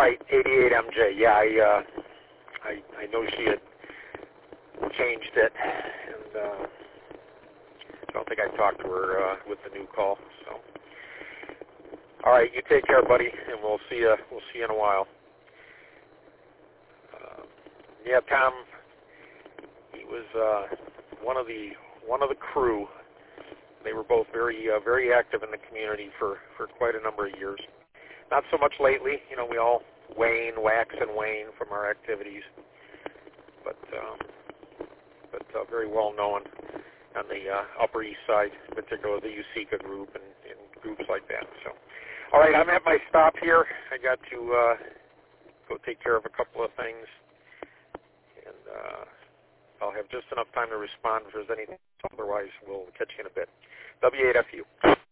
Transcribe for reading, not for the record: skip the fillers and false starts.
right, 88MJ. Yeah, I know she had changed it, and I don't think I talked to her with the new call. So, all right, you take care, buddy, and we'll see you. We'll see you in a while. Yeah, Tom. He was one of the crew. They were both very active in the community for quite a number of years. Not so much lately. You know, we all wax and wane from our activities, but very well known on the Upper East Side, particularly the USICA group and groups like that. So, all right, I'm at my stop here. I got to go take care of a couple of things, and I'll have just enough time to respond if there's anything. Otherwise, we'll catch you in a bit. W8FU.